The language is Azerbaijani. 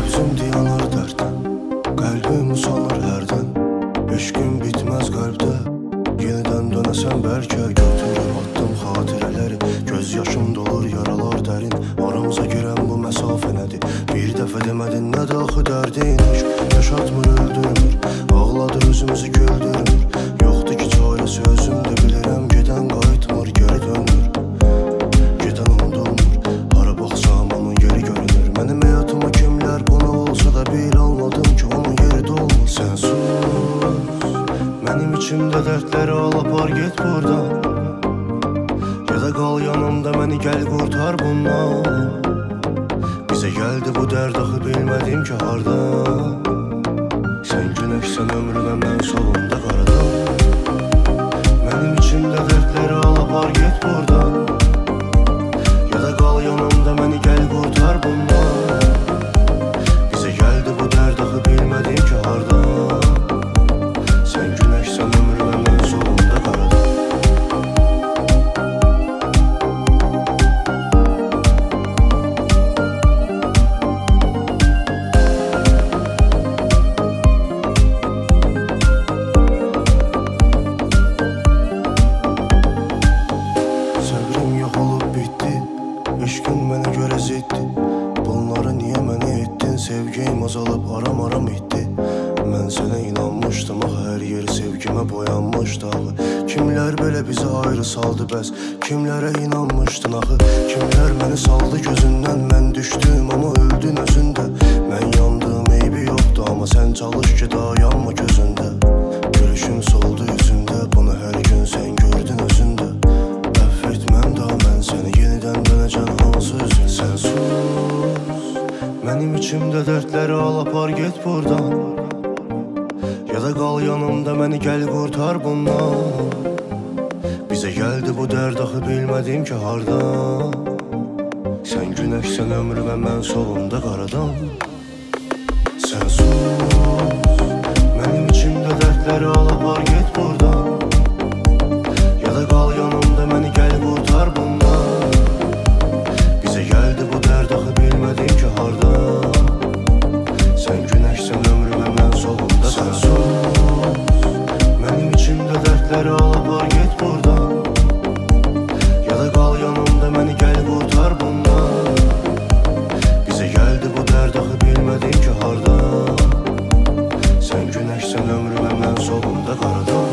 Nəbzim dayanır dərddən, qəlbim usanır hərdən. Eşqim bitməz qəlbdə, yenidən dönəsən bəlkə. Götürür attım xatirələri, göz yaşım dolur yaralar dərin. Aramıza girən bu məsafə nədir? Bir dəfə demədin nə daxı dərdin? Eşq yaşatmır, öldürmür, ağladır özümüzü güldürmür. Yoxdur ki çarəsi özümdə bilirəm, gedən qayıtmır, geri dönmür. Gedən unudulmur, hara baxsam onun yeri görünür. Mənim həyatıma kimlər qonaq olsa da bil almadım ki onun yeri dolmur. Sən sus, mənim içimdə dərdləri al apar get buradan. Ya da qal yanımda məni gəl qurtar bundan. Bizə gəldi bu dərd axı bilmədim ki hardan. Sən günəşsən ömrümə mən solunda qaradan. Mənim içimdə dərdləri al apar get buradan. Ya da qal yanımda məni gəl qurtar bundan. Bizə gəldi bu dərd axı bilmədim ki hardan. Sən günəşsən ömrümə mən solunda qaradan. Səbrim yox olub bitdi, eşqin mənə görə ziddi. Bunları niyə mənə etdin? Sevgim azalıb aram etdi. Mən sənə inanmışdım, axı hər yer sevgimə boyanmışdı axı. Kimlər belə bizi ayrı saldı bəs? Kimlərə inanmışdın axı? Kimlər məni saldı gözündən? Mən düşdüm amma öldün özündə. Mən yandım eybi yoxdu amma sən çalış ki dayanma gözündə. Gülüşüm soldu yüzündə, bunu hər gün sən gördün özündə. Etməm daha mən səni, yenidən dönəcən hansı üzün? Sən sus, mənim içimdə dərdləri al apar get buradan. Ya da qal yanımda məni gəl qurtar bundan. Bizə gəldi bu dərd axı bilmədim ki hardan. Sən günəşsən ömrümə mən solunda qaradan. Sən sus, mənim içimdə dərdləri al apar get buradan. Ya da qal yanımda məni gəl qurtar bundan. Bizə gəldi bu dərd axı bilmədim ki hardan. Sən günəşsən ömrümə mən solunda. Sən sus, mənim içimdə dərdləri al apar get buradan. Ya da qal yanımda məni gəl qurtar bundan. Bizə gəldi bu dərd axı bilmədim ki hardan. Sən günəşsən ömrümə mən solunda qaradan.